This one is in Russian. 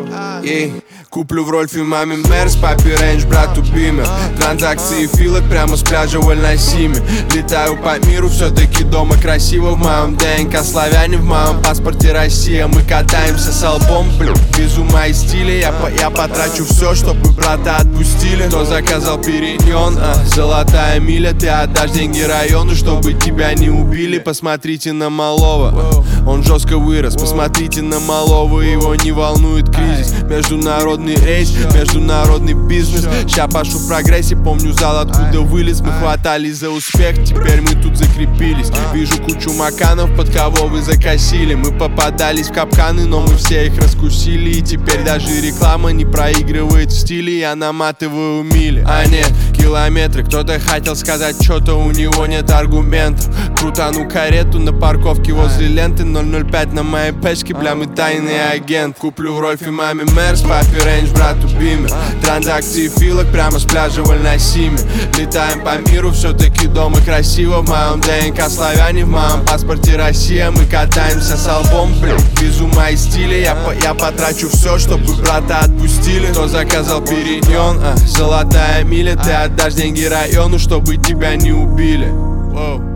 Ей, куплю в Рольфе маме Мерс, папе Рейндж, брату Бимер. Транзакции филок прямо с пляжа в Эль-Насиме. Летаю по миру, все-таки дома красиво. В моем ДНК славяне, в моем паспорте Россия. Мы катаемся с албом, без ума и стиля. Я потрачу все, чтобы брата отпустили. Кто заказал периньон, золотая миля. Ты отдашь деньги району, чтобы тебя не убили. Посмотрите на малого, он жестко вырос. Посмотрите на малого, его не волнует кризис. Международный рейс, международный бизнес. Ща пашу в прогрессе, помню зал, откуда вылез. Мы хватались за успех, теперь мы тут закрепились. Вижу кучу маканов, под кого вы закосили. Мы попадались в капканы, но мы все их раскусили. И теперь даже реклама не проигрывает в стиле. Я наматываю мили, а нет километры. Кто-то хотел сказать, что-то у него нет аргументов. Крутану карету на парковке возле ленты. 005 на моей пачке, бля, мы тайный агент. Куплю в Рольфе маме Мерс, папе Рейндж, брату Бимер. Транзакции филок прямо с пляжа в Эль-Насиме. Летаем по миру, все-таки дома красиво. В моем ДНК славяне, в моем паспорте Россия. Мы катаемся с албом, без ума и стиля. Я потрачу все, чтобы брата отпустили. Кто заказал периньон, золотая миля. Ты отдашь деньги району, чтобы тебя не убили.